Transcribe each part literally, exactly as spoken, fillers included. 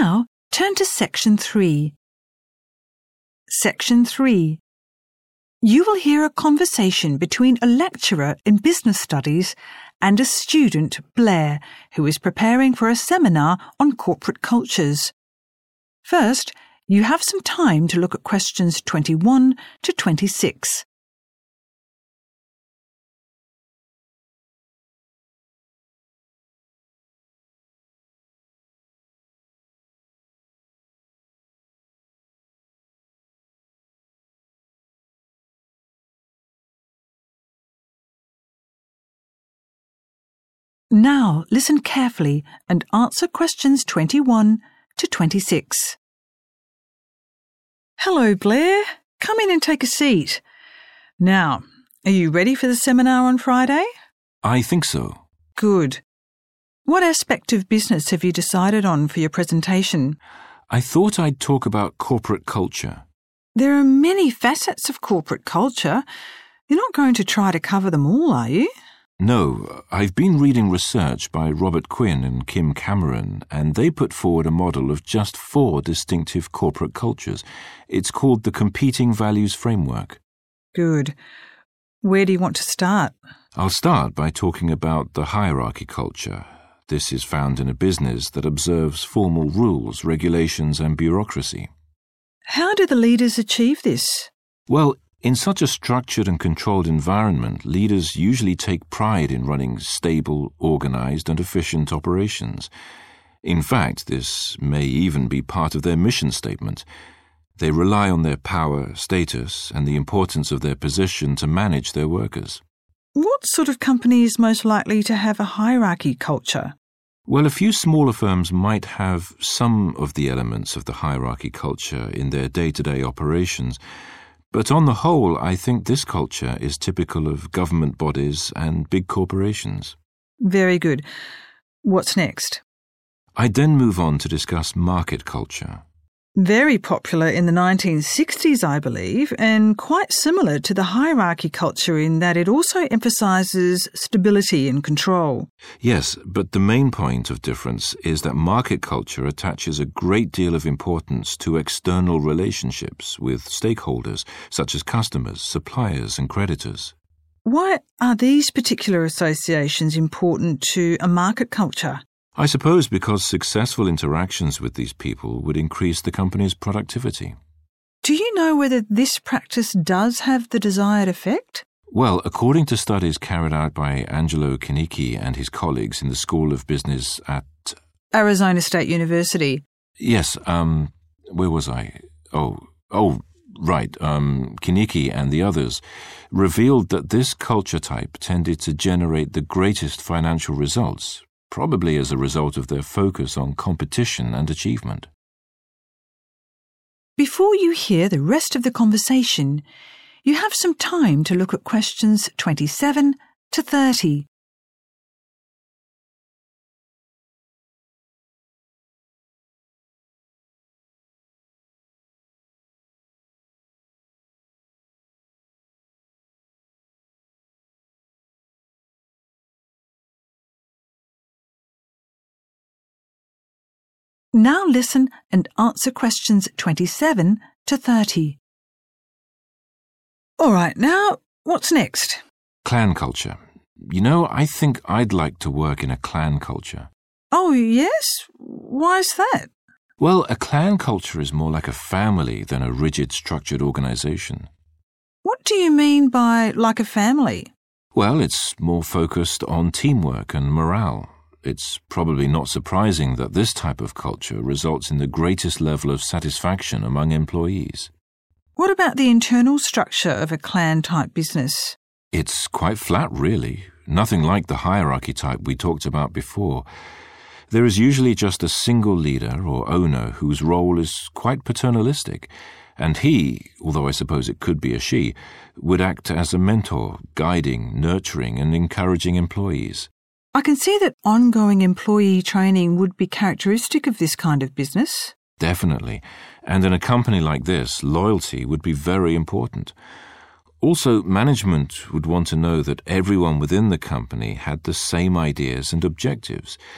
Now, turn to Section three. Section three. You will hear a conversation between a lecturer in business studies and a student, Blair, who is preparing for a seminar on corporate cultures. First, you have some time to look at questions twenty-one to twenty-six. Now listen carefully and answer questions twenty-one to twenty-six. Hello, Blair. Come in and take a seat. Now, are you ready for the seminar on Friday? I think so. Good. What aspect of business have you decided on for your presentation? I thought I'd talk about corporate culture. There are many facets of corporate culture. You're not going to try to cover them all, are you? No, I've been reading research by Robert Quinn and Kim Cameron, and they put forward a model of just four distinctive corporate cultures. It's called the Competing Values Framework. Good. Where do you want to start? I'll start by talking about the hierarchy culture. This is found in a business that observes formal rules, regulations, and bureaucracy. How do the leaders achieve this? Well, in such a structured and controlled environment, leaders usually take pride in running stable, organized, and efficient operations. In fact, this may even be part of their mission statement. They rely on their power, status, and the importance of their position to manage their workers. What sort of company is most likely to have a hierarchy culture? Well, a few smaller firms might have some of the elements of the hierarchy culture in their day-to-day operations. But on the whole, I think this culture is typical of government bodies and big corporations. Very good. What's next? I then move on to discuss market culture. Very popular in the nineteen sixties, I believe, and quite similar to the hierarchy culture in that it also emphasises stability and control. Yes, but the main point of difference is that market culture attaches a great deal of importance to external relationships with stakeholders, such as customers, suppliers, and creditors. Why are these particular associations important to a market culture? I suppose because successful interactions with these people would increase the company's productivity. Do you know whether this practice does have the desired effect? Well, according to studies carried out by Angelo Kinicki and his colleagues in the School of Business at Arizona State University. Yes, um, where was I? Oh, oh, right, um, Kinicki and the others revealed that this culture type tended to generate the greatest financial results, probably as a result of their focus on competition and achievement. Before you hear the rest of the conversation, you have some time to look at questions twenty-seven to thirty. Now listen and answer questions twenty-seven to thirty. All right, now, what's next? Clan culture. You know, I think I'd like to work in a clan culture. Oh, yes? Why's that? Well, a clan culture is more like a family than a rigid, structured organization. What do you mean by like a family? Well, it's more focused on teamwork and morale. It's probably not surprising that this type of culture results in the greatest level of satisfaction among employees. What about the internal structure of a clan-type business? It's quite flat, really. Nothing like the hierarchy type we talked about before. There is usually just a single leader or owner whose role is quite paternalistic, and he, although I suppose it could be a she, would act as a mentor, guiding, nurturing, and encouraging employees. I can see that ongoing employee training would be characteristic of this kind of business. Definitely. And in a company like this, loyalty would be very important. Also, management would want to know that everyone within the company had the same ideas and objectives.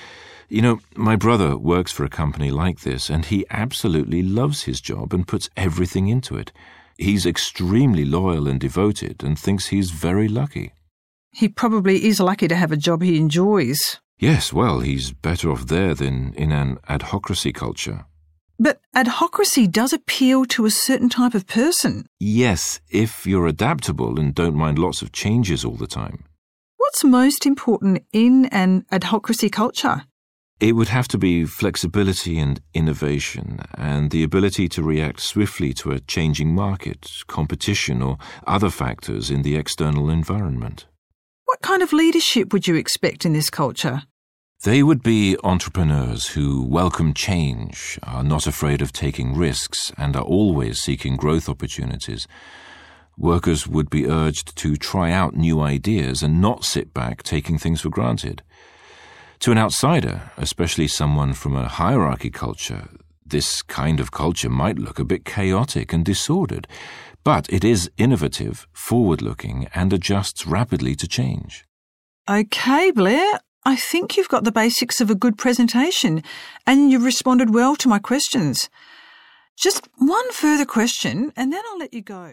You know, my brother works for a company like this, and he absolutely loves his job and puts everything into it. He's extremely loyal and devoted and thinks he's very lucky. He probably is lucky to have a job he enjoys. Yes, well, he's better off there than in an adhocracy culture. But adhocracy does appeal to a certain type of person. Yes, if you're adaptable and don't mind lots of changes all the time. What's most important in an adhocracy culture? It would have to be flexibility and innovation, and the ability to react swiftly to a changing market, competition, or other factors in the external environment. What kind of leadership would you expect in this culture? They would be entrepreneurs who welcome change, are not afraid of taking risks, and are always seeking growth opportunities. Workers would be urged to try out new ideas and not sit back taking things for granted. To an outsider, especially someone from a hierarchy culture, this kind of culture might look a bit chaotic and disordered, but it is innovative, forward-looking, and adjusts rapidly to change. OK, Blair, I think you've got the basics of a good presentation, and you've responded well to my questions. Just one further question, and then I'll let you go.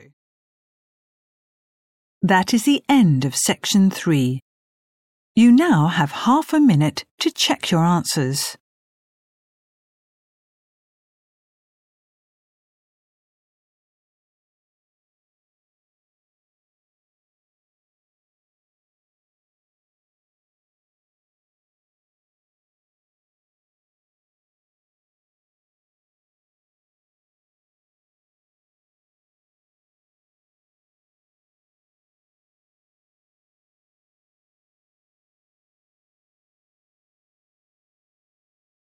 That is the end of section three. You now have half a minute to check your answers.